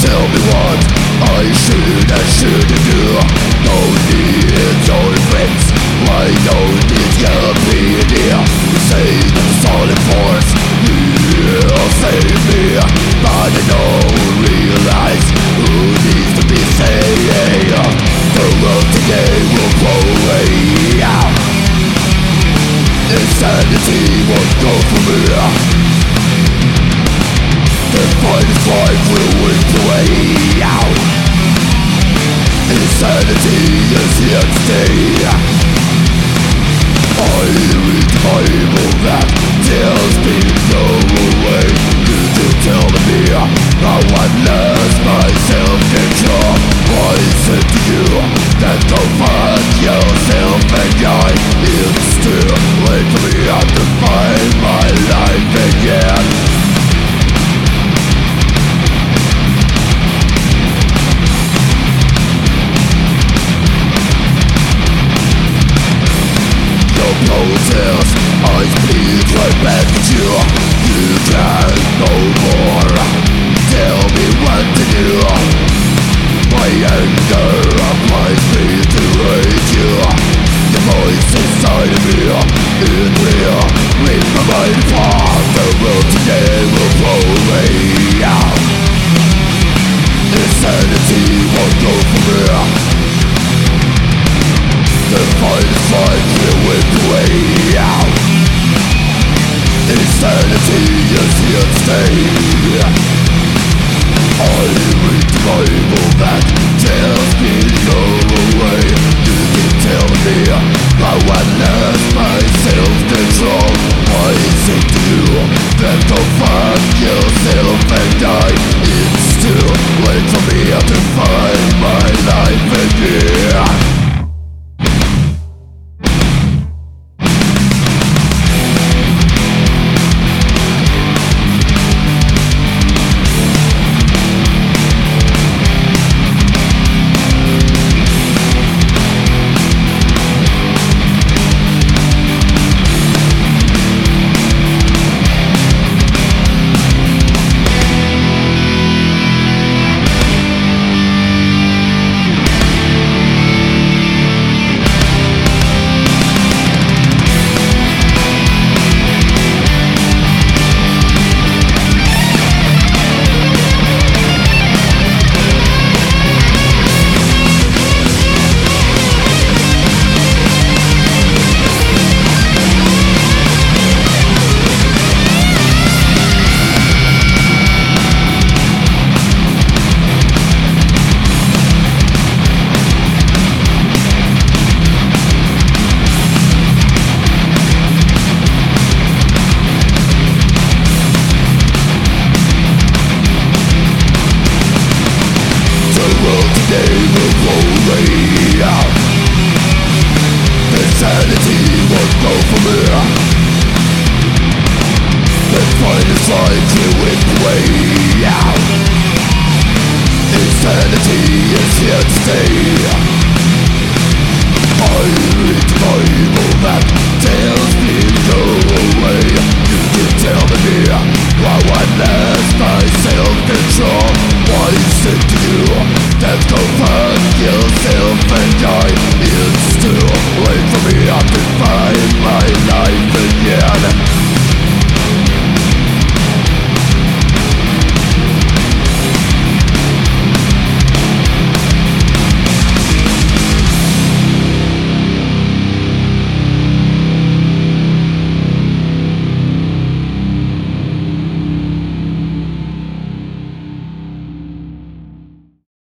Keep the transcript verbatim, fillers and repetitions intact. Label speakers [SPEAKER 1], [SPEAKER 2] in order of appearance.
[SPEAKER 1] Tell me what I should and shouldn't do. Don't need your friends, why don't need your opinion? You say that it's all in force, you'll save me, but I don't realize who needs to be saved. The world today will blow away. Insanity won't go for me. The fight is life will win the way out. Insanity is here to stay. I read the Bible that tells me no way. Could you tell me how I lost my self-control? Why is it to you that go find yourself and die? It's too late for me to find my life again. Protest, I speak right back at you. You can no more tell me what to do. My anger applies me to hate you. The voice inside of me, it will read my mind apart. The world today will blow away out. Insanity won't go for me. The fight is like we'll win the way out. Insanity is here to stay. I read the Bible that tells me to go away. You can tell me how I lost my self-control. Why is it you that go fuck yourself and die? It's too late for me to find my life again. Insanity won't go for me. The fight is like you win the way out. Insanity is here to stay. I read the Bible that